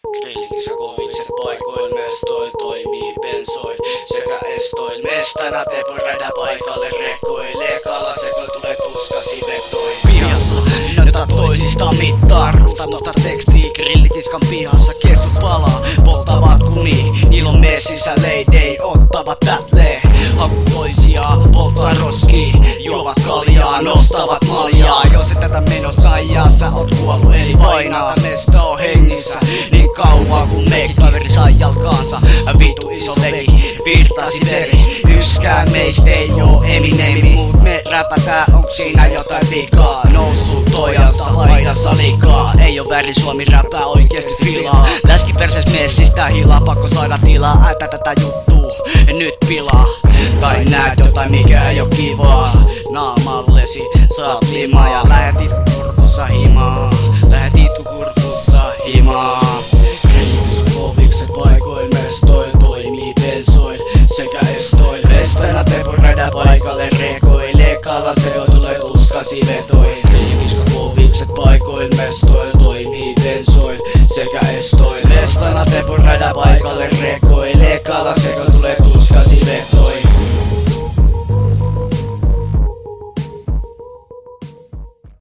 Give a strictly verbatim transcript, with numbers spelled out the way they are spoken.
Grillikissä kovikset paikoin mestoil toimii bensoil sekä estoil. Mestana tepo rädä paikalle rekoilee. Kala sekoi tulee tuskasi vetoin. Pihassa näytä toisista mittaa. Rusta nosta tekstii grillikiskan pihassa. Keskus palaa, polttavat kuni. Ilon messissä leidei ottavat tätlee. Haku toisiaan, polttaa roskii. Juovat kaljaa, nostavat maljaa. Jos et tätä menossa ajaa, sä oot kuollut eli painaa. Tää mesta on hengissä niin kauan kun mekin kaveri sai jalkaansa. Vitu iso veli, virtasi veri. Ykskään meistä ei oo Eminemi, mut me räpätään, onks siinä jotain vikaa? Noussut tojasta, aidassa likaa. Ei oo väri, Suomi räpää oikeesti filaa. Läski perses messistä hilaa, pakko saada tilaa. Äitä tätä juttuu, nyt pilaa. Tai näet jotain mikä ei oo kivaa. Naamallesi saat limaa ja lähet itku kurkussa himaa. Lähet itku kurkussa himaa. Kovikset paikoin mestoil toimii bensoil sekä estoil. Mestana tepo rädä paikalle rekoilee. Kala seo tulee tuskasi vetoin. Kovikset paikoin mestoil toimii bensoil sekä estoil. Mestana tepo rädä paikalle rekoilee.